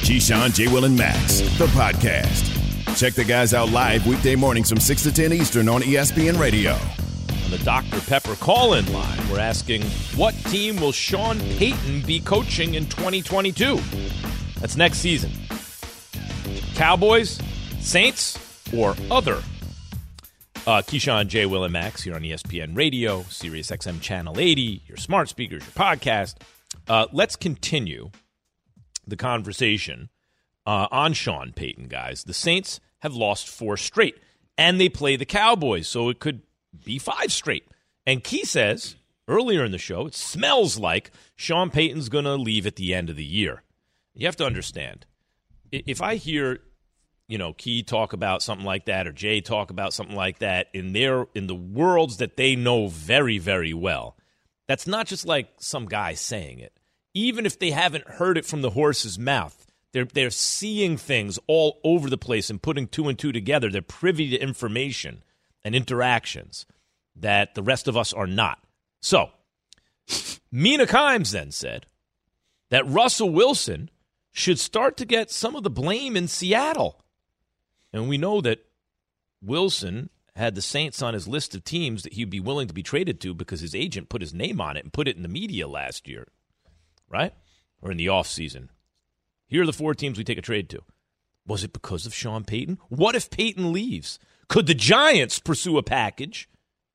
Keyshawn, J. Will, and Max, the podcast. Check the guys out live weekday mornings from 6 to 10 Eastern on ESPN Radio. On the Dr. Pepper call-in line, we're asking, what team will Sean Payton be coaching in 2022? That's next season. Cowboys, Saints, or other? Keyshawn, J. Will, and Max here on ESPN Radio, Sirius XM Channel 80, your smart speakers, your podcast. Let's continue the conversation on Sean Payton, guys. The Saints have lost 4 straight, and they play the Cowboys, so it could be 5 straight. And Key says, earlier in the show, it smells like Sean Payton's going to leave at the end of the year. You have to understand, if I hear, Key talk about something like that or Jay talk about something like that in the worlds that they know very, very well, that's not just like some guy saying it. Even if they haven't heard it from the horse's mouth, they're seeing things all over the place and putting 2 and 2 together. They're privy to information and interactions that the rest of us are not. So, Mina Kimes then said that Russell Wilson should start to get some of the blame in Seattle. And we know that Wilson had the Saints on his list of teams that he'd be willing to be traded to because his agent put his name on it and put it in the media last year, right? Or in the offseason. Here are the 4 teams we take a trade to. Was it because of Sean Payton? What if Payton leaves? Could the Giants pursue a package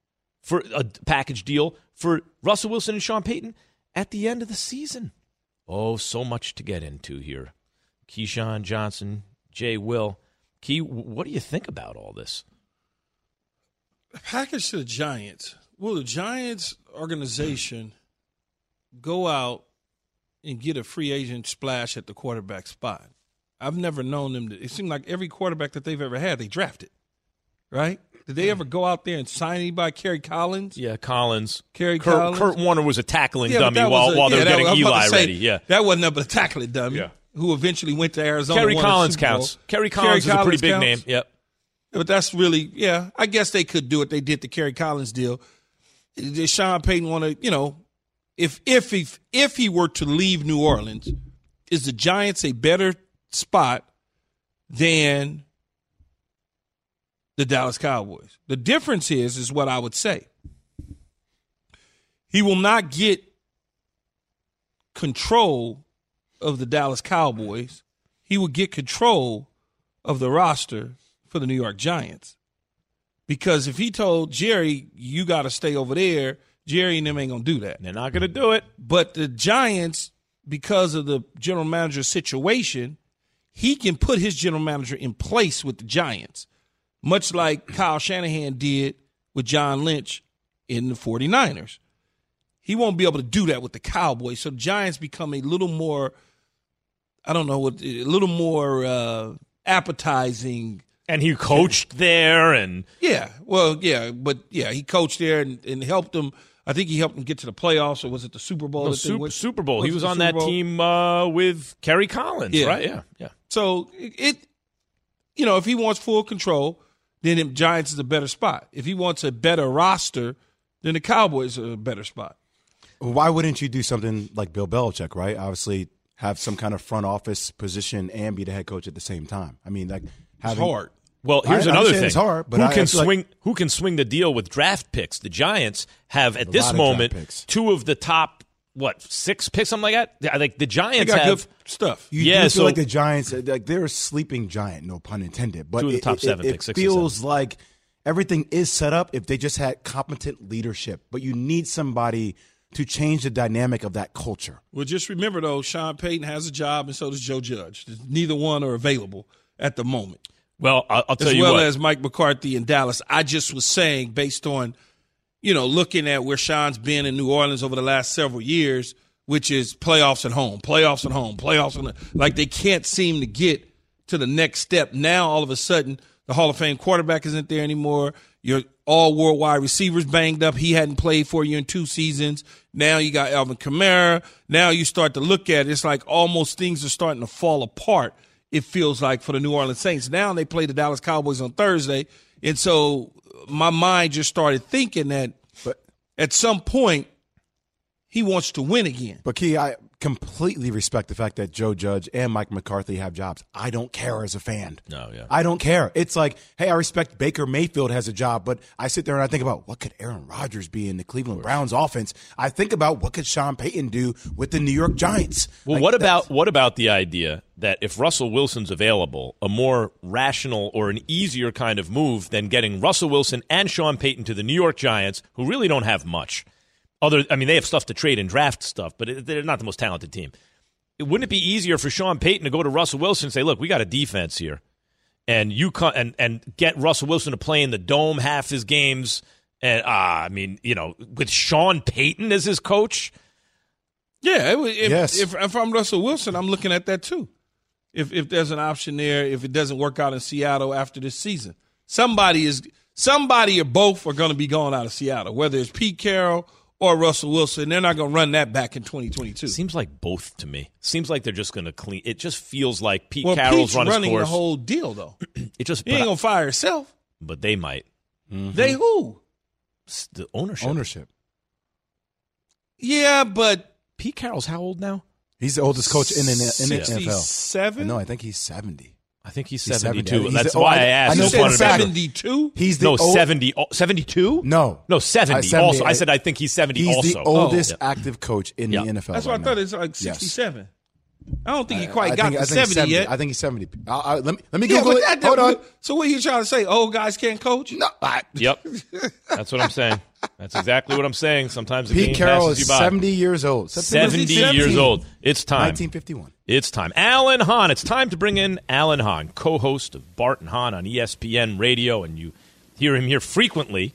deal for Russell Wilson and Sean Payton at the end of the season? Oh, so much to get into here. Keyshawn, Johnson, Jay, Will. Key, what do you think about all this? Package to the Giants. Will the Giants organization go out and get a free agent splash at the quarterback spot? I've never known them to. It seemed like every quarterback that they've ever had, they drafted, right? Did they ever go out there and sign anybody? Kerry Collins? Yeah, Collins. Collins. Kurt Warner was a tackling dummy while they were getting Eli ready. Yeah, that wasn't up but a tackling dummy who eventually went to Arizona. Kerry Collins counts. Kerry Collins is a pretty big name. Yep. But that's really, I guess they could do it. They did the Kerry Collins deal. Did Sean Payton want to, if he were to leave New Orleans, is the Giants a better spot than the Dallas Cowboys? The difference is what I would say. He will not get control of the Dallas Cowboys. He will get control of the roster for the New York Giants. Because if he told Jerry, you got to stay over there, Jerry and them ain't going to do that. They're not going to do it. But the Giants, because of the general manager situation, he can put his general manager in place with the Giants, much like Kyle Shanahan did with John Lynch in the 49ers. He won't be able to do that with the Cowboys. So the Giants become a little more, appetizing. And he coached there. And he coached there and helped them. I think he helped them get to the playoffs, or was it the Super Bowl? No, Super Bowl. He was on that team with Kerry Collins, right? Yeah. So if he wants full control, then the Giants is a better spot. If he wants a better roster, then the Cowboys are a better spot. Why wouldn't you do something like Bill Belichick, right? Obviously have some kind of front office position and be the head coach at the same time. I mean, it's hard. Well, here's another thing. It's hard, but who can swing the deal with draft picks? The Giants have, at this moment, 2 of the top, 6 picks, something like that? Like the Giants got have good stuff. You feel like the Giants, they're a sleeping giant, no pun intended. But 2 of the top 7 picks, 6 it feels like everything is set up if they just had competent leadership. But you need somebody to change the dynamic of that culture. Well, just remember, though, Sean Payton has a job and so does Joe Judge. Neither one are available at the moment. Well, I'll tell you what. As well as Mike McCarthy in Dallas. I just was saying, based on, looking at where Sean's been in New Orleans over the last several years, which is playoffs at home. Like they can't seem to get to the next step. Now, all of a sudden, the Hall of Fame quarterback isn't there anymore. Your all-world wide receivers banged up. He hadn't played for you in 2 seasons. Now you got Alvin Kamara. Now you start to look at it. It's like almost things are starting to fall apart. It feels like for the New Orleans Saints. Now they play the Dallas Cowboys on Thursday. And so my mind just started thinking that at some point He wants to win again. But, Key, I completely respect the fact that Joe Judge and Mike McCarthy have jobs. I don't care as a fan. No, yeah. I don't care. It's like, hey, I respect Baker Mayfield has a job, but I sit there and I think about what could Aaron Rodgers be in the Cleveland Browns offense. I think about what could Sean Payton do with the New York Giants. Well, what about the idea that if Russell Wilson's available, a more rational or an easier kind of move than getting Russell Wilson and Sean Payton to the New York Giants, who really don't have much. They have stuff to trade and draft stuff, but they're not the most talented team. Wouldn't it be easier for Sean Payton to go to Russell Wilson and say, look, we got a defense here, and you and get Russell Wilson to play in the Dome half his games, and with Sean Payton as his coach? Yeah, yes. If I'm Russell Wilson, I'm looking at that too. If there's an option there, if it doesn't work out in Seattle after this season, somebody or both are going to be going out of Seattle, whether it's Pete Carroll or Russell Wilson. They're not going to run that back in 2022. Seems like both to me. Seems like they're just going to clean. It just feels like Pete Carroll's run his course. Pete's running the whole deal, though. He ain't going to fire himself. But they might. Mm-hmm. They who? The ownership. Yeah, but Pete Carroll's how old now? He's the oldest coach in the NFL. 67? No, I think he's 70. I think he's 72. 70. That's why I asked. You said 72? He's the 72? No, 70. 70. Also, I said I think he's 70 he's also. the oldest active coach in the NFL. That's what I thought. It's like 67. Yes. I don't think he quite got to 70 yet. I think he's 70. Let me Google it. Hold on. So what are you trying to say? Old guys can't coach? No. Yep. That's what I'm saying. That's exactly what I'm saying. Sometimes the Pete game Carroll passes is you by. 70 years old. 70 years old. It's time. 1951. It's time. Alan Hahn. It's time to bring in Alan Hahn, co-host of Bart and Hahn on ESPN Radio, and you hear him here frequently.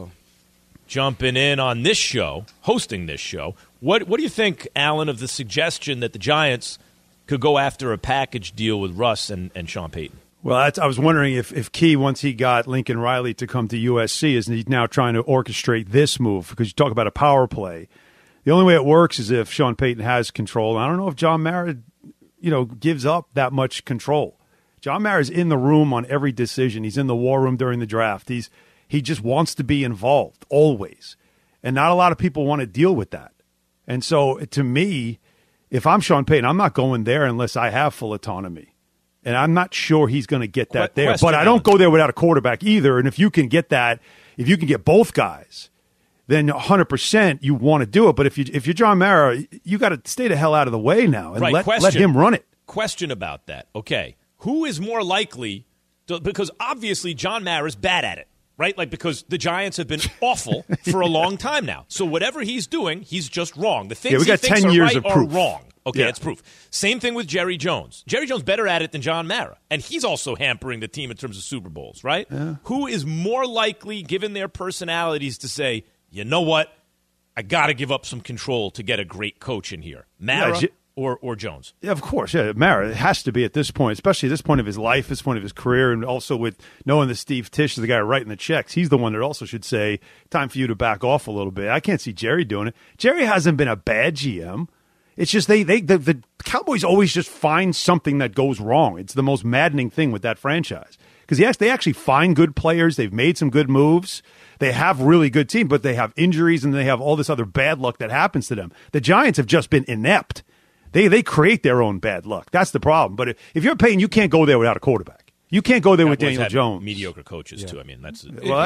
Jumping in on this show, hosting this show. What do you think, Alan, of the suggestion that the Giants could go after a package deal with Russ and Sean Payton? Well, I was wondering if Key, once he got Lincoln Riley to come to USC, is he now trying to orchestrate this move? Because you talk about a power play. The only way it works is if Sean Payton has control. And I don't know if John Mara, gives up that much control. John Mara's in the room on every decision. He's in the war room during the draft. He just wants to be involved always. And not a lot of people want to deal with that. And so, to me, if I'm Sean Payton, I'm not going there unless I have full autonomy. And I'm not sure he's going to get that there. But I don't go there without a quarterback either. And if you can get that, if you can get both guys, then 100% you want to do it. But if you're John Mara, you got to stay the hell out of the way now and let him run it. Question about that. Okay. Who is more likely to, because obviously John Mara is bad at it, right? Because the Giants have been awful for a long time now. So whatever he's doing, he's just wrong. The things we got he thinks 10 are years right of proof. are wrong. Okay, that's proof. Same thing with Jerry Jones. Jerry Jones better at it than John Mara, and he's also hampering the team in terms of Super Bowls, right? Yeah. Who is more likely, given their personalities, to say, you know what, I got to give up some control to get a great coach in here? Mara or Jones? Yeah, of course. Yeah, Mara. It has to be at this point, especially at this point of his life, this point of his career, and also with knowing that Steve Tisch is the guy writing the checks. He's the one that also should say, time for you to back off a little bit. I can't see Jerry doing it. Jerry hasn't been a bad GM. It's just the Cowboys always just find something that goes wrong. It's the most maddening thing with that franchise. Because yes, they actually find good players. They've made some good moves. They have really good team, but they have injuries and they have all this other bad luck that happens to them. The Giants have just been inept. They create their own bad luck. That's the problem. But if you're Payton, you can't go there without a quarterback. You can't go there with Daniel Jones. Mediocre coaches too. I mean, that's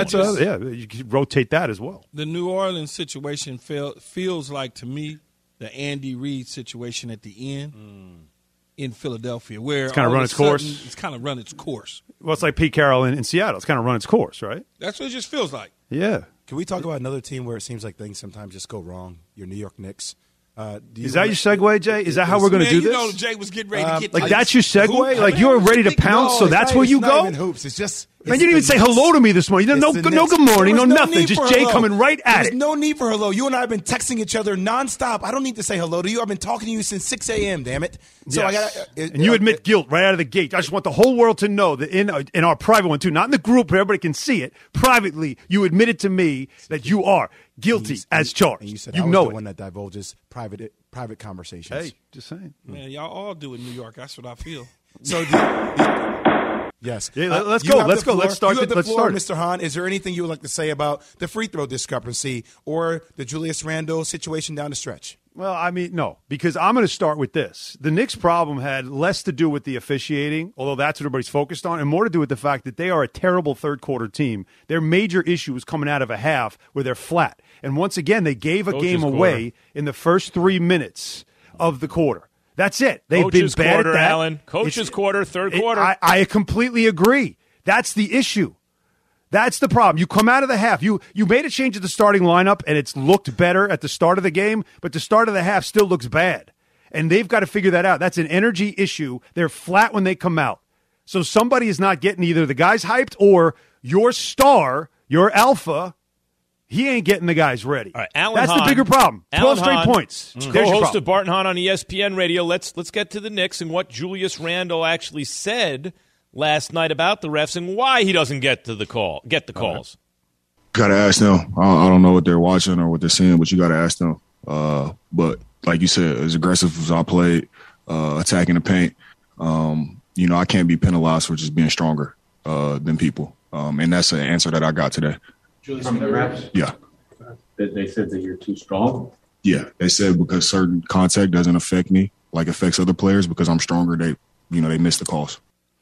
you can rotate that as well. The New Orleans situation feels like to me the Andy Reid situation at the end in Philadelphia, where it's kind of run its course. It's kind of run its course. Well, it's like Pete Carroll in Seattle. It's kind of run its course, right? That's what it just feels like. Yeah. Can we talk about another team where it seems like things sometimes just go wrong? Your New York Knicks. Is that your segue, Jay? Is that how we're going to do this? You know, Jay was getting ready to get like that's your segue. Like you were ready to pounce, so that's where you go. Not even hoops. It's just. Man, you didn't even say hello to me this morning. No good morning, no nothing. Just Jay coming right at it. There's no need for hello. You and I have been texting each other nonstop. I don't need to say hello to you. I've been talking to you since 6 a.m., damn it. So yes. And you admit guilt right out of the gate. I just want the whole world to know that in our private one, too, not in the group where everybody can see it, privately, you admitted to me that you are guilty as charged. And you said you I was know the it. one that divulges private conversations. Hey, just saying. Man, y'all all do in New York. That's what I feel. So Yes. Yeah, let's You go. have Let's the go. floor. Let's start. You have the Let's floor, start. Mr. Hahn. Is there anything you would like to say about the free throw discrepancy or the Julius Randle situation down the stretch? Well, I mean, no, because I'm going to start with this. The Knicks' problem had less to do with the officiating, although that's what everybody's focused on, and more to do with the fact that they are a terrible third-quarter team. Their major issue is coming out of a half where they're flat. And once again, they gave a game away in the first 3 minutes of the quarter. That's it. They've Coach's been bad quarter, at that. Alan. Coach's quarter, third quarter. I completely agree. That's the issue. That's the problem. You come out of the half. You made a change at the starting lineup, and it's looked better at the start of the game, but the start of the half still looks bad. And they've got to figure that out. That's an energy issue. They're flat when they come out. So somebody is not getting either the guys hyped or your star, your alpha, he ain't getting the guys ready. All right, Alan That's Hahn, the bigger problem. 12 straight Hahn, points. There's your co-host problem. of Bart and Hahn on ESPN Radio. Let's get to the Knicks and what Julius Randle actually said last night about the refs and why he doesn't get the calls. Gotta ask them. I don't know what they're watching or what they're seeing, but you gotta ask them. But like you said, as aggressive as I played, attacking the paint, I can't be penalized for just being stronger than people. And that's an answer that I got today. From the refs? Yeah. They said that you're too strong? Yeah. They said because certain contact doesn't affect me like affects other players because I'm stronger, they miss the calls.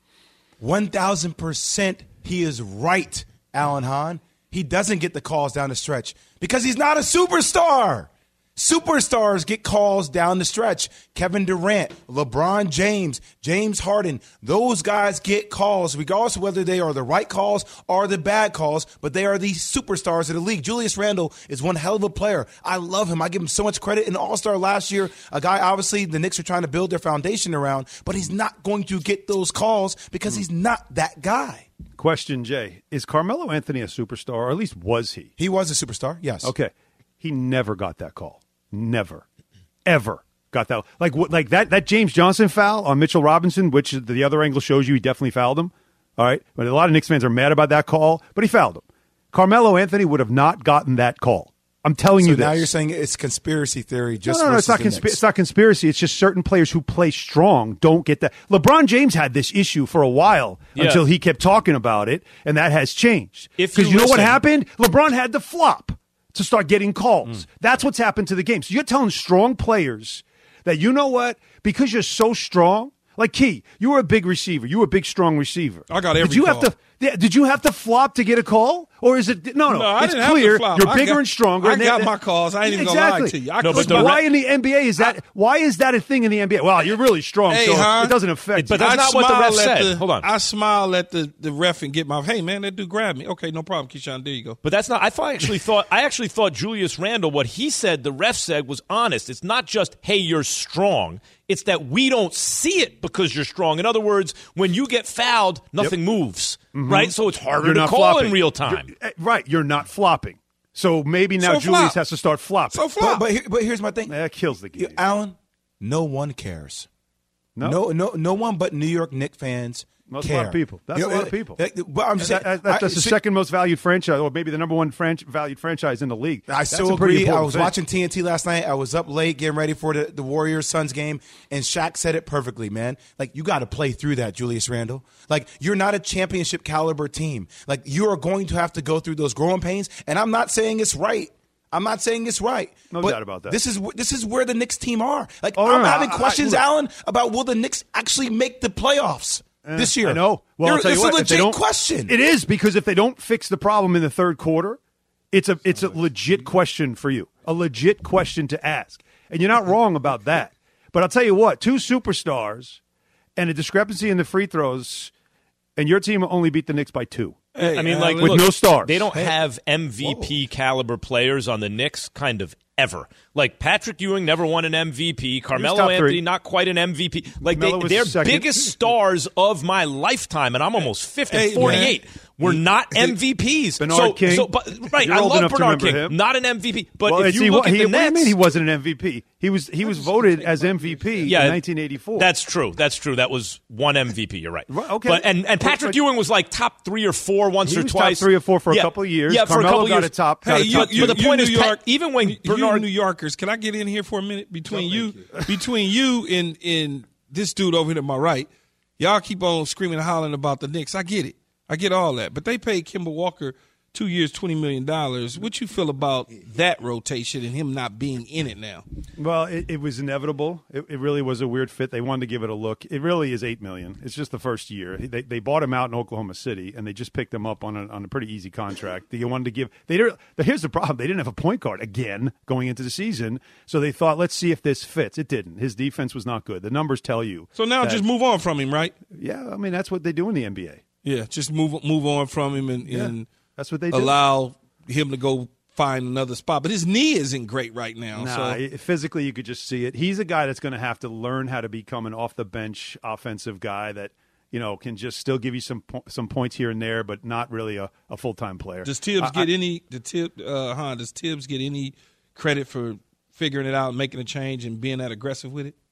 1,000% he is right, Alan Hahn. He doesn't get the calls down the stretch because he's not a superstar. Superstars get calls down the stretch. Kevin Durant, LeBron James, James Harden, those guys get calls regardless of whether they are the right calls or the bad calls, but they are the superstars of the league. Julius Randle is one hell of a player. I love him. I give him so much credit. In All-Star last year, a guy obviously the Knicks are trying to build their foundation around, but he's not going to get those calls because he's not that guy. Question, Jay. Is Carmelo Anthony a superstar, or at least was he? He was a superstar, yes. Okay. He never got that call. Never, ever got that. Like that James Johnson foul on Mitchell Robinson, which the other angle shows you he definitely fouled him. All right. But a lot of Knicks fans are mad about that call, but he fouled him. Carmelo Anthony would have not gotten that call. I'm telling you this. So now you're saying it's conspiracy theory. Just no, it's not it's not conspiracy. It's just certain players who play strong don't get that. LeBron James had this issue for a while until he kept talking about it, and that has changed. Because you know what happened? LeBron had to flop to start getting calls. That's what's happened to the game. So you're telling strong players that, you know what, because you're so strong, like Key, you were a big receiver. You were a big, strong receiver. I got every did you call. Did you have to flop to get a call? Or is it – no, I it's didn't clear have to flop. you're bigger and stronger. I got my calls. I ain't even going to lie to you. Why in the NBA is that – why is that a thing in the NBA? Well, you're really strong, so it doesn't affect you. But that's not what the ref said. Hold on. I smile at the ref and get my, hey, man, that dude grabbed me. Okay, no problem, Keyshawn. There you go. But that's not – I actually thought Julius Randle, what he said, the ref said, was honest. It's not just, hey, you're strong. It's that we don't see it because you're strong. In other words, when you get fouled, nothing moves, right? So it's harder to call in real time. You're not flopping. So maybe now Julius has to start flopping. So flop. But here's my thing. That kills the game. Alan, no one cares. No one but New York Knicks fans That's care. a lot of people. That's a lot of people. But I'm just saying, that's the second most valued franchise, or maybe the number one valued franchise in the league. I so agree. I was watching TNT last night. I was up late getting ready for the Warriors-Suns game, and Shaq said it perfectly, man. Like, you got to play through that, Julius Randle. Like, you're not a championship caliber team. Like, you are going to have to go through those growing pains, and I'm not saying it's right. No doubt about that. This is where the Knicks team are. Like, I'm having questions, Alan, about will the Knicks actually make the playoffs this year? I know. Well, I'll tell you what, it's a legit question. It is, because if they don't fix the problem in the third quarter, it's a legit question for you, a legit question to ask. And you're not wrong about that. But I'll tell you what, 2 superstars and a discrepancy in the free throws, and your team only beat the Knicks by 2. I mean, like, with no stars. They don't have MVP caliber players on the Knicks kind of ever. Like, Patrick Ewing never won an MVP. Carmelo Anthony, not quite an MVP. Like, they're biggest stars of my lifetime, and I'm almost 50, 48. We're not MVPs. Bernard King. Right, I love Bernard King. Him. Not an MVP. But if you look at the Nets. What do you mean he wasn't an MVP? He was voted as MVP in 1984. That's true. That was one MVP. You're right. Okay. But, and Patrick Ewing was like top 3 or 4 once or twice. Top 3 or 4 for a couple of years. Yeah, for a couple of years. But the point is, even when Bernard, New Yorkers, can I get in here for a minute? Between you and this dude over here to my right, y'all keep on screaming and hollering about the Knicks. I get it. I get all that. But they paid Kemba Walker 2 years, $20 million. What you feel about that rotation and him not being in it now? Well, it was inevitable. It really was a weird fit. They wanted to give it a look. It really is $8 million. It's just the first year. They bought him out in Oklahoma City, and they just picked him up on a pretty easy contract. They wanted to give. Here's the problem: they didn't have a point guard again going into the season, so they thought, let's see if this fits. It didn't. His defense was not good. The numbers tell you. So now just move on from him, right? Yeah, I mean that's what they do in the NBA. Yeah, just move on from him and that's what they do. Allow him to go find another spot. But his knee isn't great right now. Physically you could just see it. He's a guy that's going to have to learn how to become an off-the-bench offensive guy that, can just still give you some points here and there, but not really a full-time player. Does Tibbs get any credit for figuring it out and making a change and being that aggressive with it?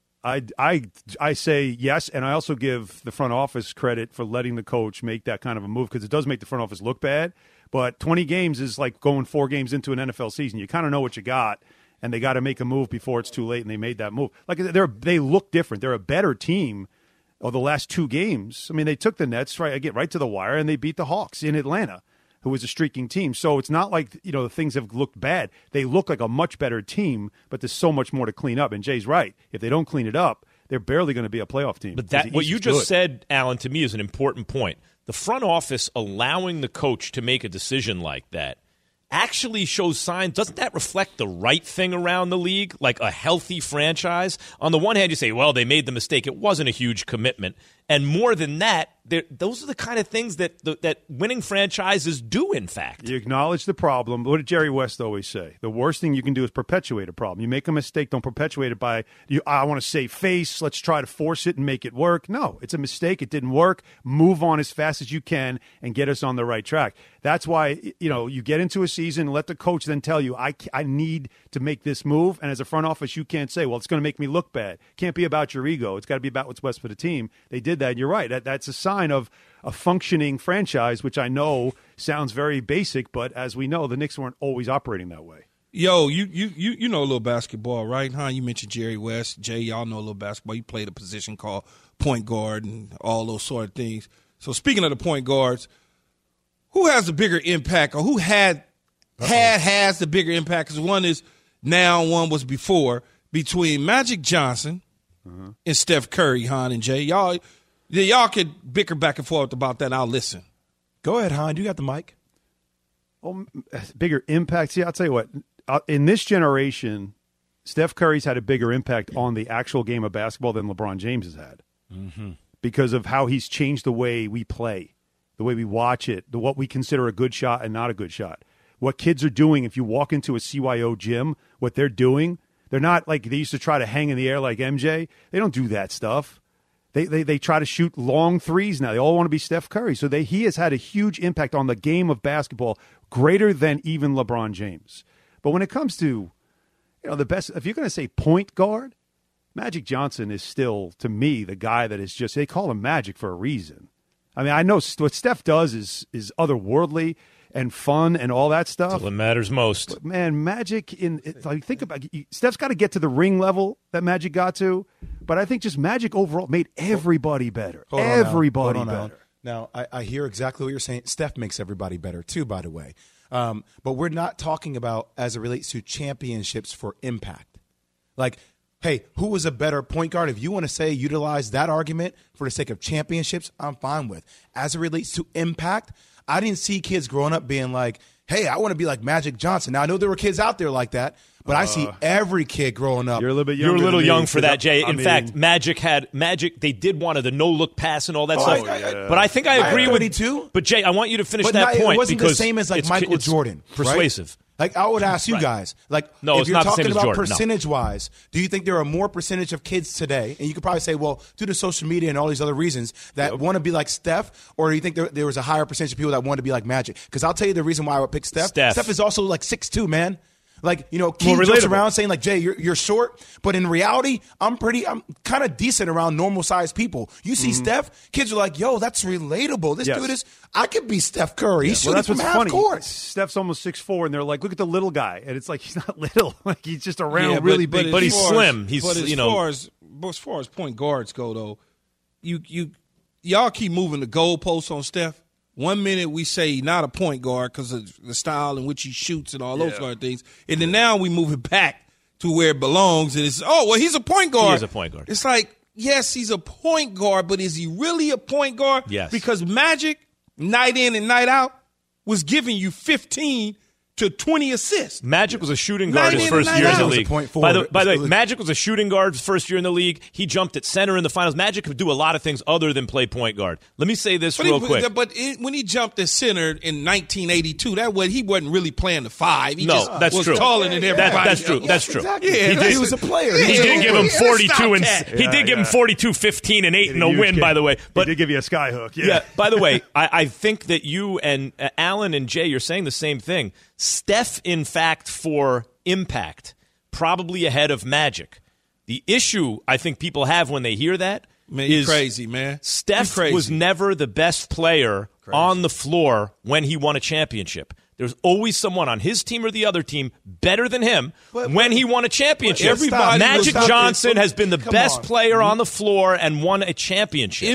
I say yes, and I also give the front office credit for letting the coach make that kind of a move because it does make the front office look bad. But 20 games is like going 4 games into an NFL season. You kind of know what you got, and they got to make a move before it's too late, and they made that move. Like they look different. They're a better team of the last 2 games. I mean, they took the Nets right to the wire, and they beat the Hawks in Atlanta, who was a streaking team. So it's not like, things have looked bad. They look like a much better team, but there's so much more to clean up. And Jay's right. If they don't clean it up, they're barely going to be a playoff team. But what you just said, Alan, to me is an important point. The front office allowing the coach to make a decision like that actually shows signs. Doesn't that reflect the right thing around the league, like a healthy franchise? On the one hand, you say, well, they made the mistake. It wasn't a huge commitment. And more than that, those are the kind of things that winning franchises do, in fact. You acknowledge the problem. What did Jerry West always say? The worst thing you can do is perpetuate a problem. You make a mistake, don't perpetuate it by, I want to save face, let's try to force it and make it work. No, it's a mistake. It didn't work. Move on as fast as you can and get us on the right track. That's why, you get into a season, let the coach then tell you, I need to make this move. And as a front office, you can't say, well, it's going to make me look bad. Can't be about your ego. It's got to be about what's best for the team. They did that. And you're right. That's a sign of a functioning franchise, which I know sounds very basic, but as we know, the Knicks weren't always operating that way. Yo, you know a little basketball, right? Huh? You mentioned Jerry West. Jay, y'all know a little basketball. You played a position called point guard and all those sort of things. So speaking of the point guards, who has the bigger impact, or who has the bigger impact? Because one is now, one was before, between Magic Johnson and Steph Curry, Han and Jay. Y'all could bicker back and forth about that. I'll listen. Go ahead, Han. You got the mic. Oh, bigger impact. See, I'll tell you what. In this generation, Steph Curry's had a bigger impact on the actual game of basketball than LeBron James has had because of how he's changed the way we play, the way we watch it, what we consider a good shot and not a good shot. What kids are doing, if you walk into a CYO gym, what they're doing, they're not like they used to try to hang in the air like MJ. They don't do that stuff. They try to shoot long threes now. They all want to be Steph Curry. So he has had a huge impact on the game of basketball, greater than even LeBron James. But when it comes to the best, if you're going to say point guard, Magic Johnson is still, to me, the guy that is just, they call him Magic for a reason. I mean, I know what Steph does is otherworldly and fun and all that stuff. Until it matters most. But man, Magic, think about Steph's got to get to the ring level that Magic got to, but I think just Magic overall made everybody better. Everybody better. Now, I hear exactly what you're saying. Steph makes everybody better too, by the way. But we're not talking about as it relates to championships for impact. Like, hey, who was a better point guard? If you want to say utilize that argument for the sake of championships, I'm fine with. As it relates to impact, I didn't see kids growing up being like, hey, I want to be like Magic Johnson. Now, I know there were kids out there like that, but I see every kid growing up. You're a little bit You're a little young for that, Jay. In fact, Magic, they did one of the no-look pass and all that stuff. But I think I agree with you too. But, Jay, I want you to finish that point. It wasn't because the same as like Michael Jordan. Persuasive. Right? Like, I would ask you guys, like, no, if you're not talking about Jordan, percentage-wise, do you think there are more percentage of kids today, and you could probably say, well, due to social media and all these other reasons, that want to be like Steph, or do you think there was a higher percentage of people that want to be like Magic? Because I'll tell you the reason why I would pick Steph. Steph is also like 6'2", man. Like, King jokes around saying like, Jay, you're short, but in reality, I'm kind of decent around normal sized people. You see Steph, kids are like, yo, that's relatable. This dude is, I could be Steph Curry. He's shooting from half court. Steph's almost 6'4", and they're like, look at the little guy, and it's like he's not little, like he's just around really big, but he's slim. He's as far as point guards go, though, you y'all keep moving the goalposts on Steph. 1 minute we say not a point guard because of the style in which he shoots and all those sort of things. And then now we move it back to where it belongs. And it's, he's a point guard. He is a point guard. It's like, yes, he's a point guard, but is he really a point guard? Yes. Because Magic, night in and night out, was giving you 15 to 20 assists. Magic was a shooting guard his first year in the league. By the way, Magic was a shooting guard his first year in the league. He jumped at center in the finals. Magic could do a lot of things other than play point guard. Let me say this real quick. But when he jumped at center in 1982, he wasn't really playing the 5. He that's was true. taller than everybody. That's true. That's true. Exactly. Yeah, he was a player. He did give him 42 he did give him 42, 15, and 8 in a win, by the way. But he did give you a skyhook. Yeah. By the way, I think that you and Alan and Jay, you're saying the same thing. Steph, in fact, for impact, probably ahead of Magic. The issue I think people have when they hear that is crazy, man. Steph was never the best player on the floor when he won a championship. There's always someone on his team or the other team better than him when he won a championship. Magic Johnson has been the best player on the floor and won a championship.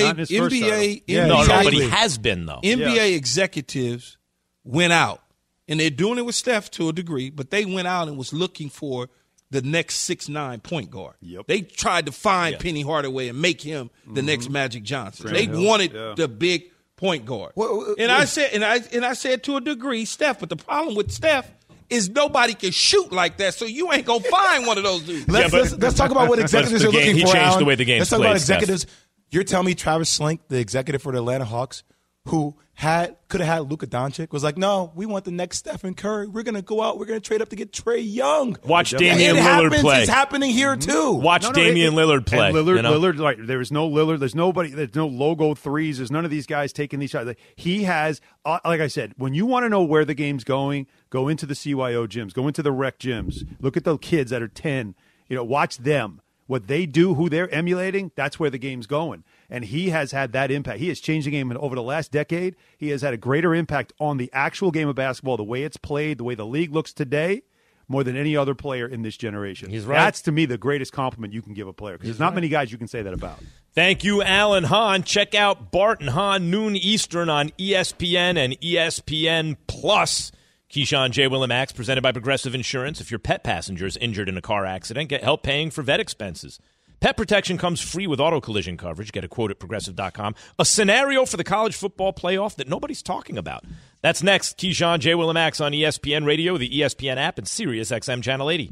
NBA, but he has been, though. NBA executives went out. And they're doing it with Steph to a degree, but they went out and was looking for the next 6'9" point guard. Yep. They tried to find Penny Hardaway and make him the next Magic Johnson. They wanted the big point guard. I said to a degree, Steph, but the problem with Steph is nobody can shoot like that, so you ain't gonna find one of those dudes. Let's talk about what executives are looking for. He changed the way the game's played. Let's talk about executives. You're telling me Travis Slink, the executive for the Atlanta Hawks, who could have had Luka Doncic, was like, no, we want the next Stephen Curry. We're going to go out. We're going to trade up to get Trae Young. Watch Damian Lillard play. It's happening here, too. Watch Damian Lillard play. And Lillard, like, there's no Lillard. There's nobody. There's no logo threes. There's none of these guys taking these shots. He has, like I said, when you want to know where the game's going, go into the CYO gyms. Go into the rec gyms. Look at the kids that are 10. Watch them. What they do, who they're emulating, that's where the game's going. And he has had that impact. He has changed the game over the last decade. He has had a greater impact on the actual game of basketball, the way it's played, the way the league looks today, more than any other player in this generation. He's right. That's, to me, the greatest compliment you can give a player, because there's not many guys you can say that about. Thank you, Alan Hahn. Check out Bart and Hahn, noon Eastern on ESPN and ESPN+. Keyshawn, J. Willimax, presented by Progressive Insurance. If your pet passenger is injured in a car accident, get help paying for vet expenses. Pet protection comes free with auto collision coverage. Get a quote at Progressive.com. A scenario for the college football playoff that nobody's talking about. That's next. Keyshawn, J. Willimax on ESPN Radio, the ESPN app, and Sirius XM Channel 80.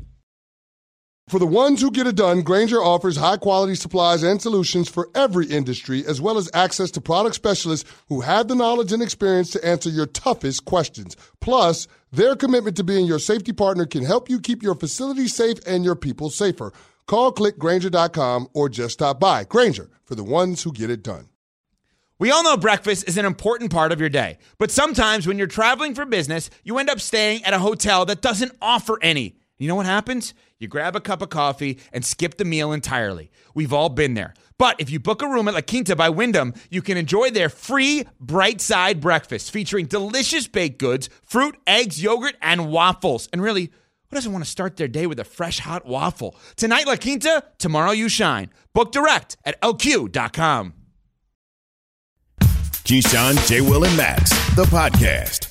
For the ones who get it done, Grainger offers high-quality supplies and solutions for every industry, as well as access to product specialists who have the knowledge and experience to answer your toughest questions. Plus, their commitment to being your safety partner can help you keep your facility safe and your people safer. Call, click Grainger.com, or just stop by. Grainger, for the ones who get it done. We all know breakfast is an important part of your day, but sometimes when you're traveling for business, you end up staying at a hotel that doesn't offer any. You know what happens? You grab a cup of coffee and skip the meal entirely. We've all been there. But if you book a room at La Quinta by Wyndham, you can enjoy their free Bright Side breakfast featuring delicious baked goods, fruit, eggs, yogurt, and waffles. And really, who doesn't want to start their day with a fresh, hot waffle? Tonight, La Quinta, tomorrow you shine. Book direct at LQ.com. Keyshawn, J. Will, and Max, the podcast.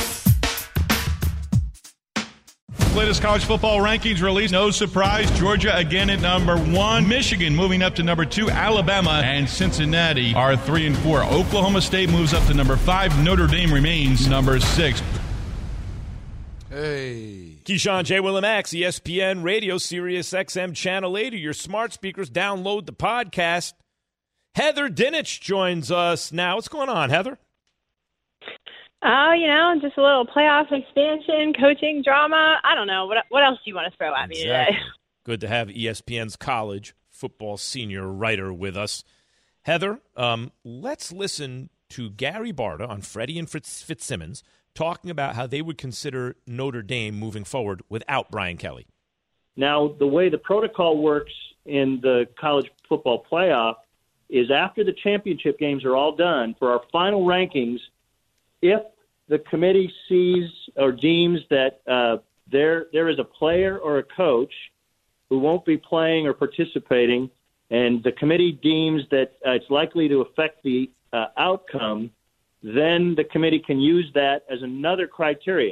Latest college football rankings released. No surprise, Georgia again at number 1. Michigan moving up to number 2. Alabama and Cincinnati are 3 and 4. Oklahoma State moves up to number 5. Notre Dame remains number 6. Hey. Keyshawn, J. Willimax, ESPN Radio, Sirius XM Channel 80. Your smart speakers, download the podcast. Heather Dinich joins us now. What's going on, Heather? Oh, just a little playoff expansion, coaching drama. I don't know. What else do you want to throw at me today? Good to have ESPN's college football senior writer with us. Heather, let's listen to Gary Barta on Freddie and Fitzsimmons talking about how they would consider Notre Dame moving forward without Brian Kelly. Now, the way the protocol works in the college football playoff is after the championship games are all done, for our final rankings, if the committee sees or deems that there is a player or a coach who won't be playing or participating and the committee deems that it's likely to affect the outcome, then the committee can use that as another criteria.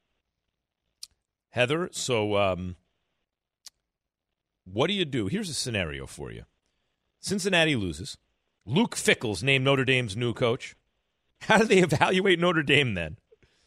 Heather, so what do you do? Here's a scenario for you. Cincinnati loses. Luke Fickell's named Notre Dame's new coach. How do they evaluate Notre Dame then?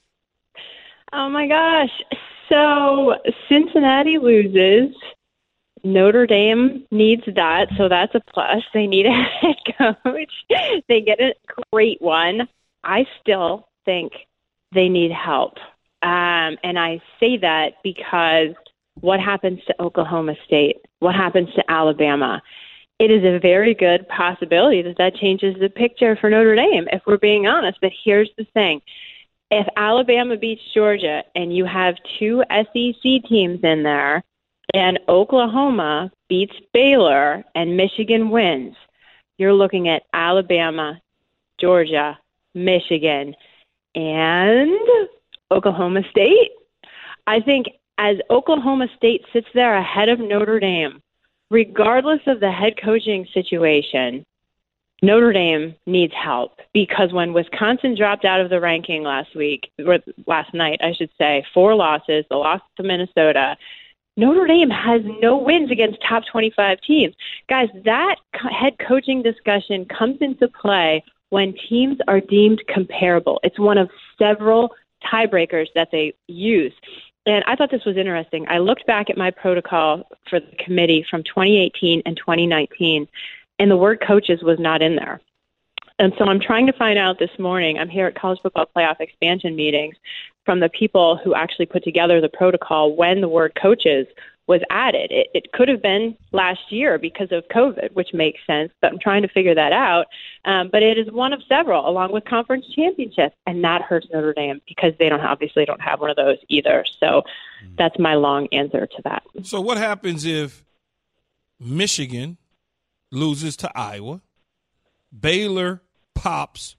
Oh, my gosh. So Cincinnati loses. Notre Dame needs that, so that's a plus. They need a head coach. They get a great one. I still think they need help. And I say that because what happens to Oklahoma State? What happens to Alabama? It is a very good possibility that changes the picture for Notre Dame, if we're being honest. But here's the thing. If Alabama beats Georgia and you have two SEC teams in there, and Oklahoma beats Baylor and Michigan wins, you're looking at Alabama, Georgia, Michigan, and Oklahoma State. I think as Oklahoma State sits there ahead of Notre Dame, regardless of the head coaching situation, Notre Dame needs help, because when Wisconsin dropped out of the ranking last night, 4 losses, the loss to Minnesota, Notre Dame has no wins against top 25 teams. Guys, that head coaching discussion comes into play when teams are deemed comparable. It's one of several tiebreakers that they use. And I thought this was interesting. I looked back at my protocol for the committee from 2018 and 2019, and the word coaches was not in there. And so I'm trying to find out this morning. I'm here at College Football Playoff expansion meetings from the people who actually put together the protocol when the word coaches was added. It could have been last year because of COVID, which makes sense, but I'm trying to figure that out. But it is one of several, along with conference championships, and that hurts Notre Dame because they obviously don't have one of those either. So that's my long answer to that. So what happens if Michigan loses to Iowa, Baylor pops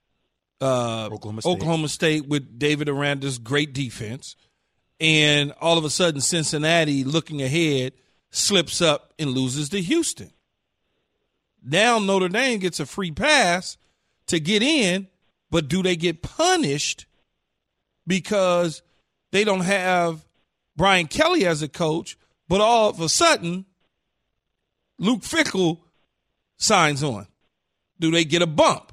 Oklahoma State with David Aranda's great defense, and all of a sudden Cincinnati, looking ahead, slips up and loses to Houston? Now Notre Dame gets a free pass to get in, but do they get punished because they don't have Brian Kelly as a coach, but all of a sudden Luke Fickell signs on? Do they get a bump?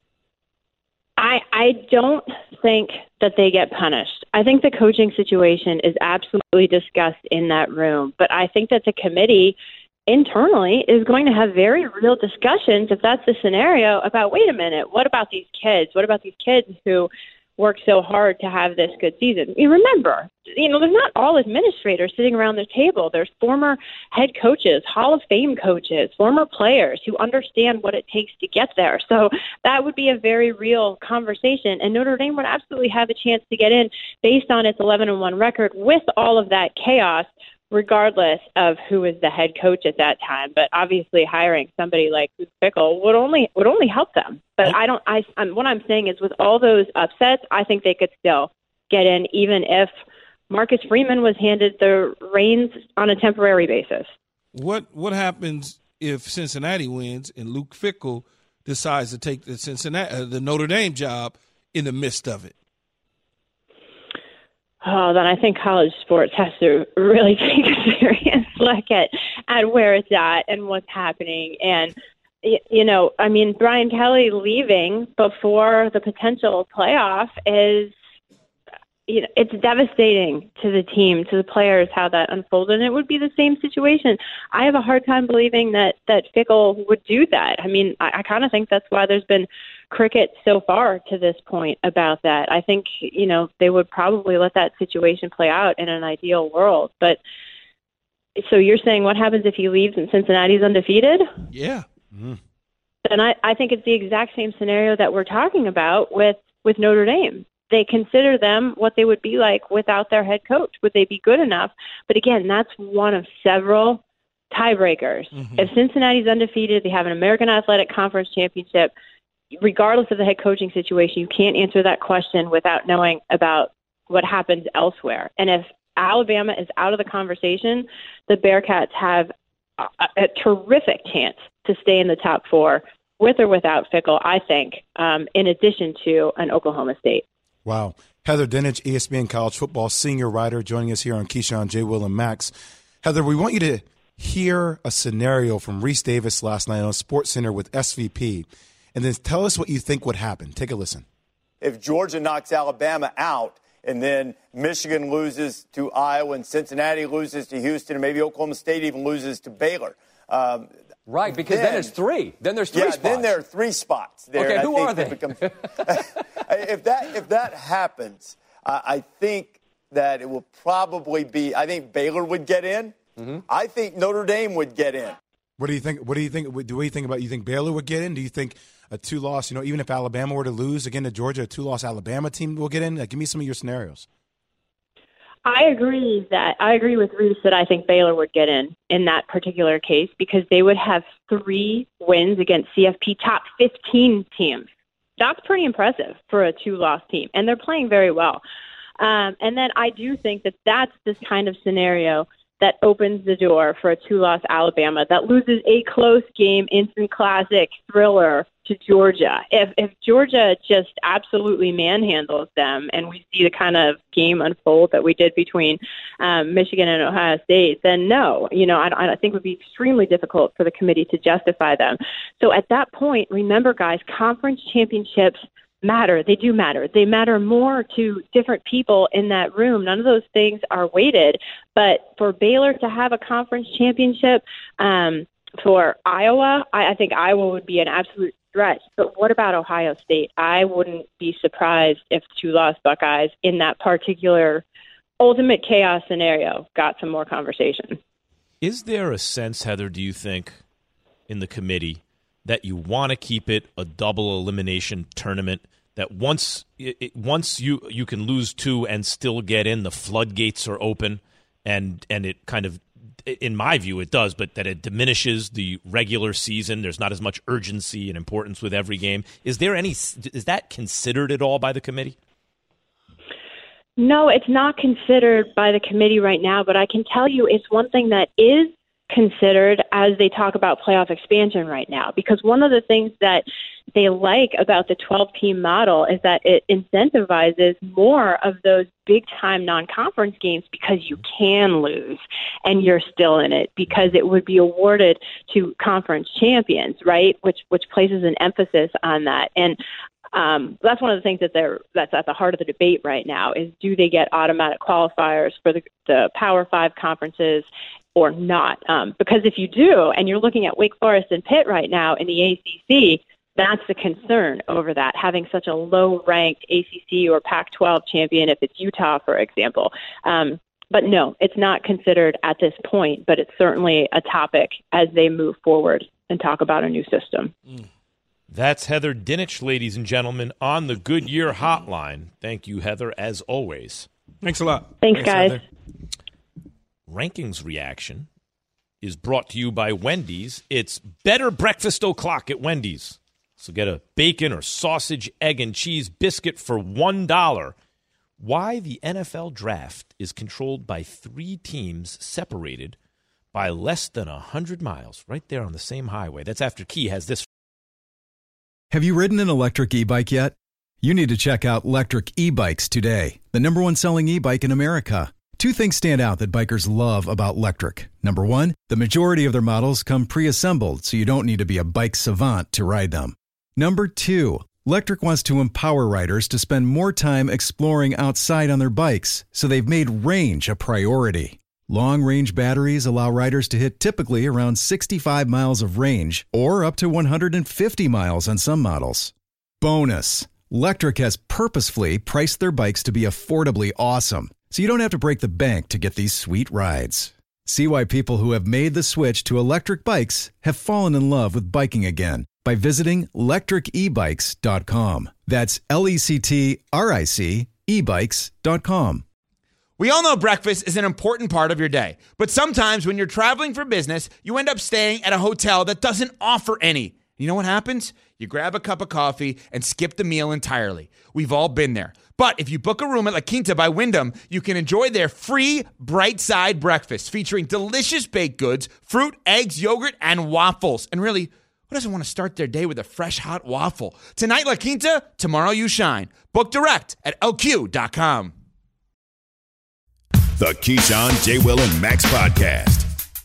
I don't think that they get punished. I think the coaching situation is absolutely discussed in that room, but I think that the committee internally is going to have very real discussions, if that's the scenario, about, wait a minute, what about these kids? What about these kids who worked so hard to have this good season? You remember, there's not all administrators sitting around the table. There's former head coaches, Hall of Fame coaches, former players who understand what it takes to get there. So that would be a very real conversation, and Notre Dame would absolutely have a chance to get in based on its 11-1 record with all of that chaos, regardless of who is the head coach at that time. But obviously hiring somebody like Luke Fickell would only help them. But what I'm saying is, with all those upsets, I think they could still get in, even if Marcus Freeman was handed the reins on a temporary basis. What happens if Cincinnati wins and Luke Fickell decides to take the Notre Dame job in the midst of it? Oh, then I think college sports has to really take a serious look at where it's at and what's happening. And, Brian Kelly leaving before the potential playoff is, it's devastating to the team, to the players, how that unfolded. And it would be the same situation. I have a hard time believing that Fickell would do that. I kind of think that's why there's been cricket so far to this point about that. I think, they would probably let that situation play out in an ideal world. But so you're saying what happens if he leaves and Cincinnati's undefeated? Yeah. Then I think it's the exact same scenario that we're talking about with Notre Dame. They consider them what they would be like without their head coach. Would they be good enough? But again, that's one of several tiebreakers. Mm-hmm. If Cincinnati's undefeated, they have an American Athletic Conference championship, regardless of the head coaching situation, you can't answer that question without knowing about what happens elsewhere. And if Alabama is out of the conversation, the Bearcats have a terrific chance to stay in the top 4 with or without Fickell, I think, in addition to an Oklahoma State. Wow. Heather Dinich, ESPN College Football senior writer, joining us here on Keyshawn, J. Will, and Max. Heather, we want you to hear a scenario from Reese Davis last night on SportsCenter with SVP, and then tell us what you think would happen. Take a listen. If Georgia knocks Alabama out and then Michigan loses to Iowa and Cincinnati loses to Houston and maybe Oklahoma State even loses to Baylor. Right, because then it's 3. Then there's 3 spots. Yeah, then there are 3 spots. Okay, who are they? If that happens, I think that it will probably be – I think Baylor would get in. Mm-hmm. I think Notre Dame would get in. What do you think? What do you think about? You think Baylor would get in? Do you think a 2-loss? Even if Alabama were to lose again to Georgia, a 2-loss Alabama team will get in. Give me some of your scenarios. I agree with Reese that I think Baylor would get in that particular case because they would have 3 wins against CFP top 15 teams. That's pretty impressive for a 2-loss team, and they're playing very well. And then I do think that that's this kind of scenario that opens the door for a 2-loss Alabama that loses a close game, instant classic thriller to Georgia. If Georgia just absolutely manhandles them and we see the kind of game unfold that we did between Michigan and Ohio State, then no, I think it would be extremely difficult for the committee to justify them. So at that point, remember, guys, conference championships matter. They do matter. They matter more to different people in that room. None of those things are weighted. But for Baylor to have a conference championship, for Iowa, I think Iowa would be an absolute stretch. But what about Ohio State? I wouldn't be surprised if 2-loss Buckeyes in that particular ultimate chaos scenario got some more conversation. Is there a sense, Heather, do you think, in the committee that you want to keep it a double elimination tournament, that once you can lose 2 and still get in, the floodgates are open, and it kind of, in my view, it does, but that it diminishes the regular season. There's not as much urgency and importance with every game. Is that considered at all by the committee? No, it's not considered by the committee right now, but I can tell you it's one thing that is considered as they talk about playoff expansion right now, because one of the things that they like about the 12-team model is that it incentivizes more of those big-time non-conference games because you can lose and you're still in it, because it would be awarded to conference champions, right, which places an emphasis on that. And that's one of the things that's at the heart of the debate right now is, do they get automatic qualifiers for the Power 5 conferences or not? Because if you do, and you're looking at Wake Forest and Pitt right now in the ACC, that's the concern over that, having such a low-ranked ACC or Pac-12 champion if it's Utah, for example. But no, it's not considered at this point, but it's certainly a topic as they move forward and talk about a new system. That's Heather Dinich, ladies and gentlemen, on the Goodyear Hotline. Thank you, Heather, as always. Thanks a lot. Thanks guys. Heather. Rankings reaction is brought to you by Wendy's. It's better breakfast o'clock at Wendy's. So get a bacon or sausage, egg, and cheese biscuit for $1. Why the NFL draft is controlled by 3 teams separated by less than 100 miles, right there on the same highway. That's after Key has this. Have you ridden an electric e-bike yet? You need to check out Lectric E-Bikes today, the #1 selling e-bike in America. 2 things stand out that bikers love about Lectric. Number 1, the majority of their models come pre-assembled, so you don't need to be a bike savant to ride them. Number 2, Lectric wants to empower riders to spend more time exploring outside on their bikes, so they've made range a priority. Long-range batteries allow riders to hit typically around 65 miles of range, or up to 150 miles on some models. Bonus, Lectric has purposefully priced their bikes to be affordably awesome, so you don't have to break the bank to get these sweet rides. See why people who have made the switch to electric bikes have fallen in love with biking again by visiting lectricebikes.com. That's LECTRIC ebikes.com. We all know breakfast is an important part of your day, but sometimes when you're traveling for business, you end up staying at a hotel that doesn't offer any. You know what happens? You grab a cup of coffee and skip the meal entirely. We've all been there. But if you book a room at La Quinta by Wyndham, you can enjoy their free Bright Side breakfast featuring delicious baked goods, fruit, eggs, yogurt, and waffles. And really, who doesn't want to start their day with a fresh, hot waffle? Tonight, La Quinta, tomorrow you shine. Book direct at LQ.com. The Keyshawn, J. Will, and Max podcast.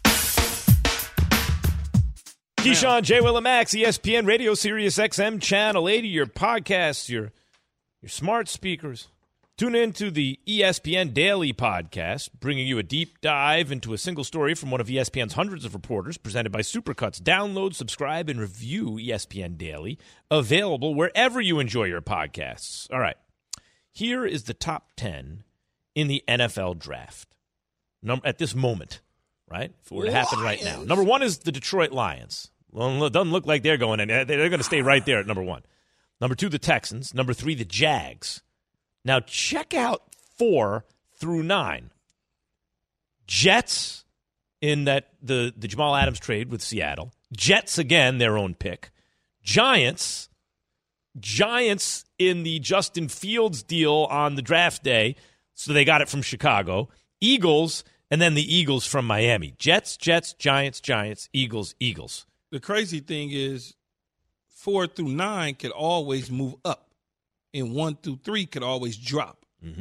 Keyshawn, J. Will, and Max, ESPN Radio, Sirius XM, Channel 80, your podcasts, your smart speakers. Tune in to the ESPN Daily podcast, bringing you a deep dive into a single story from one of ESPN's hundreds of reporters, presented by Supercuts. Download, subscribe, and review ESPN Daily, available wherever you enjoy your podcasts. All right, here is the top 10 in the NFL draft at this moment, right? If it were to happen right now. Number 1 is the Detroit Lions. Well, it doesn't look like they're going in. They're going to stay right there at number 1. Number 2, the Texans. Number 3, the Jags. Now, check out 4 through 9. Jets in that the Jamal Adams trade with Seattle. Jets, again, their own pick. Giants in the Justin Fields deal on the draft day, so they got it from Chicago. Eagles, and then the Eagles from Miami. Jets, Giants, Eagles. The crazy thing is 4 through 9 could always move up, and 1 through 3 could always drop.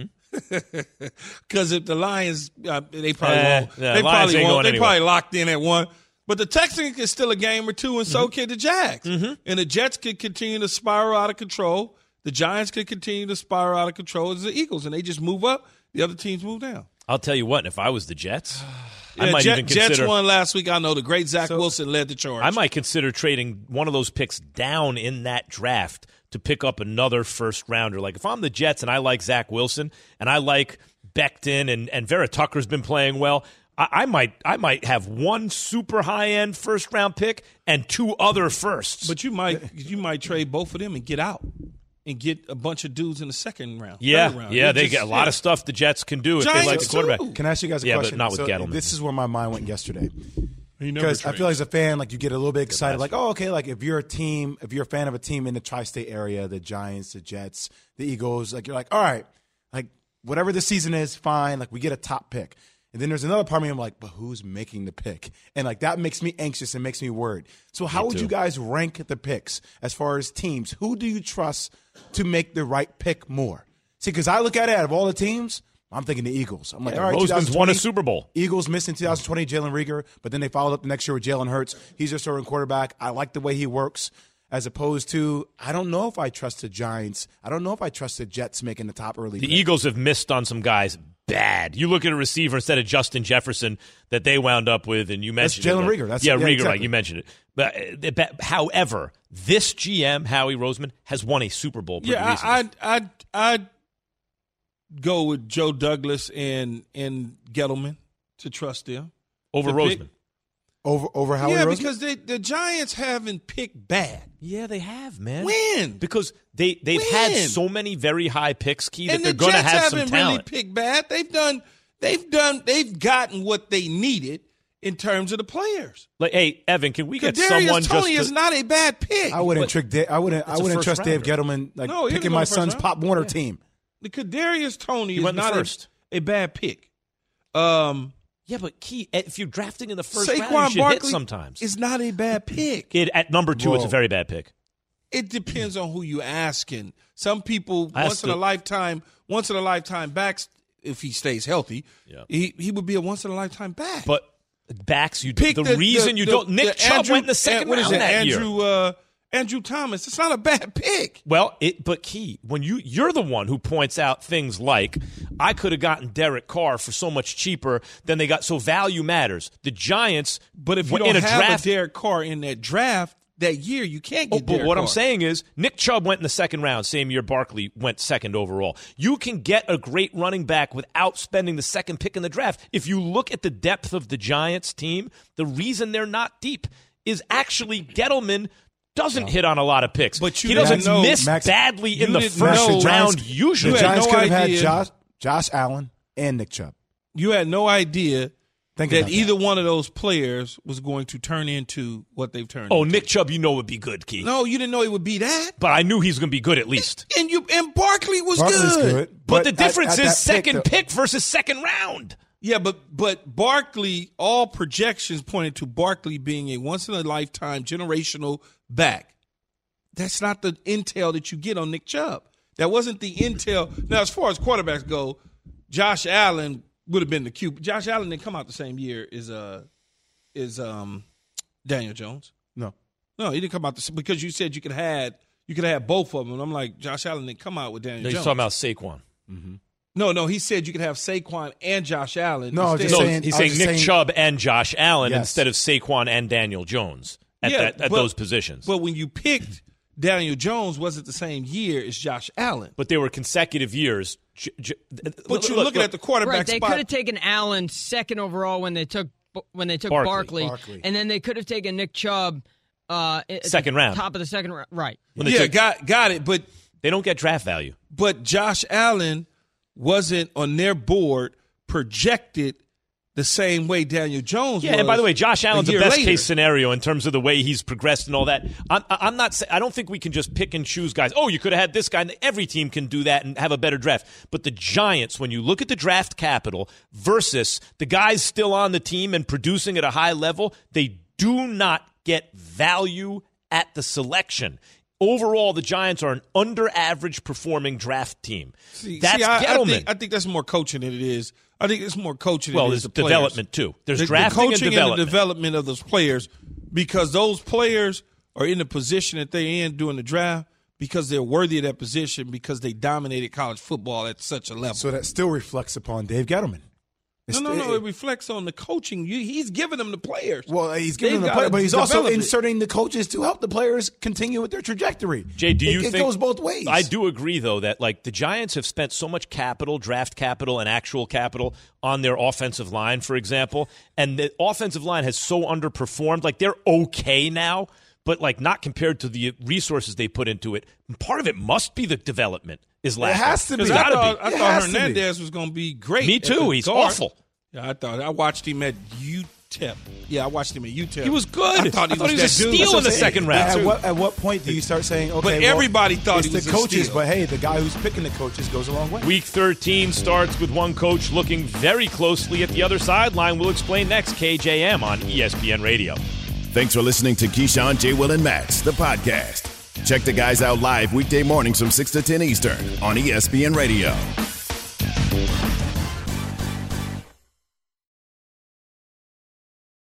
Because if the Lions, they probably won't. They probably won't. They probably locked in at 1. But the Texans is still a game or 2, and so could the Jags. And the Jets could continue to spiral out of control. The Giants could continue to spiral out of control as the Eagles, and they just move up. The other teams move down. I'll tell you what, if I was the Jets, I might even consider. Jets won last week. I know the great Zach Wilson led the charge. I might consider trading one of those picks down in that draft to pick up another first-rounder. Like, if I'm the Jets and I like Zach Wilson and I like Becton and Vera Tucker's been playing well, I might have one super high-end first-round pick and 2 other firsts. But you might trade both of them and get out and get a bunch of dudes in the second round. Yeah, third round. They get a lot of stuff the Jets can do if they like the quarterback. Too. Can I ask you guys a question? But not with Gettleman. This is where my mind went yesterday. Because I feel like as a fan, like, you get a little bit excited, like, oh, okay, like, if you're a fan of a team in the tri-state area, the Giants, the Jets, the Eagles, like, you're like, all right, like, whatever the season is, fine, like, we get a top pick. And then there's another part of me, I'm like, but who's making the pick? And, like, that makes me anxious and makes me worried. So how would you guys rank the picks as far as teams? Who do you trust to make the right pick more? See, because I look at it, out of all the teams, I'm thinking the Eagles. I'm like, all right, Roseman's won a Super Bowl. Eagles missed in 2020, Jalen Reagor, but then they followed up the next year with Jalen Hurts. He's their starting quarterback. I like the way he works, as opposed to, I don't know if I trust the Giants. I don't know if I trust the Jets making the top early pick. The Eagles have missed on some guys bad. You look at a receiver instead of Justin Jefferson that they wound up with, and you mentioned Jalen Reagor. Reagor, exactly. right? You mentioned it. But however, this GM, Howie Roseman, has won a Super Bowl. I'd go with Joe Douglas and Gettleman to trust them over Roseman. Over Howie Roseman? Because the Giants haven't picked bad. Yeah, they have, man. When? Because they've had so many very high picks, Key, that and they're going to have some talent. talent. Really picked bad. They've gotten what they needed in terms of the players. Like, hey, Evan, can we get Kadarius someone Toney just is not a bad pick. I wouldn't trust Dave Gettleman picking my son's Pop Warner team. The Kadarius Toney is not a bad pick. Yeah, but Key, if you're drafting in the first Saquon round, you should Barkley hit sometimes. It's not a bad pick. At number 2, it's a very bad pick. It depends on who you asking. Some people once in a lifetime backs, if he stays healthy, he would be a once in a lifetime back. But backs, Nick Chubb went in the second round that year. Andrew Thomas, it's not a bad pick. Well, but Key, when you're the one who points out things like, I could have gotten Derek Carr for so much cheaper than they got, so value matters. The Giants, but if you don't have a Derek Carr in that draft that year, you can't get Derek Carr. I'm saying is, Nick Chubb went in the second round, same year Barkley went second overall. You can get a great running back without spending the second pick in the draft. If you look at the depth of the Giants team, the reason they're not deep is actually Gettleman doesn't hit on a lot of picks. But he doesn't miss badly in the first round usually. The Giants could have had Josh Allen and Nick Chubb. You had no idea Think that about either one of those players was going to turn into what they've turned into. Nick Chubb, would be good, Key. No, you didn't know he would be that. But I knew he was going to be good at least. And Barkley was Barkley's good. But the difference is second pick versus second round. Yeah, but Barkley, all projections pointed to Barkley being a once-in-a-lifetime generational back. That's not the intel that you get on Nick Chubb. That wasn't the intel. Now, as far as quarterbacks go, Josh Allen would have been the QB. Josh Allen didn't come out the same year as Daniel Jones. No, he didn't come out because you said you could have both of them. And I'm like, Josh Allen didn't come out with Daniel Jones. He's talking about Saquon. Mm-hmm. No, he said you could have Saquon and Josh Allen. No, he's saying Nick Chubb and Josh Allen instead of Saquon and Daniel Jones at those positions. But when you picked Daniel Jones, was it the same year as Josh Allen? But they were consecutive years. But you're looking at the quarterback right, they spot. could have taken Allen second overall when they took Barkley. And then they could have taken Nick Chubb second round, top of the second round. Right. Got it. But they don't get draft value. But Josh Allen wasn't on their board projected the same way Daniel Jones was. Yeah, and by the way, Josh Allen's the best later. case scenario in terms of the way he's progressed and all that. I don't think we can just pick and choose guys. Oh, you could have had this guy. Every team can do that and have a better draft. But the Giants, when you look at the draft capital versus the guys still on the team and producing at a high level, they do not get value at the selection. Overall, the Giants are an under-average performing draft team. Gettleman. I think that's more coaching than it is. I think it's more coaching than it is there's development, too. There's drafting the coaching and development. And the development of those players, because those players are in the position that they're in during the draft because they're worthy of that position because they dominated college football at such a level. So that still reflects upon Dave Gettleman. No. It reflects on the coaching. He's giving them the players. Well, he's giving them the players, but he's also inserting the coaches to help the players continue with their trajectory. Jay, do you think it goes both ways? I do agree, though, that the Giants have spent so much capital, draft capital and actual capital on their offensive line, for example, and the offensive line has so underperformed. They're okay now, but not compared to the resources they put into it. Part of it must be the development. Is lacking. It has to be. I thought Hernandez was going to be great. Me too. He's awful. Yeah, I watched him at UTEP. Yeah, I watched him at UTEP. He was good. I thought he was a steal in the second round. At what point do you start saying, okay, but everybody thought he was the coaches, a steal. But hey, the guy who's picking the coaches goes a long way. Week 13 starts with one coach looking very closely at the other sideline. We'll explain next. KJM on ESPN Radio. Thanks for listening to Keyshawn, J. Will, and Max, the podcast. Check the guys out live weekday mornings from 6 to 10 Eastern on ESPN Radio.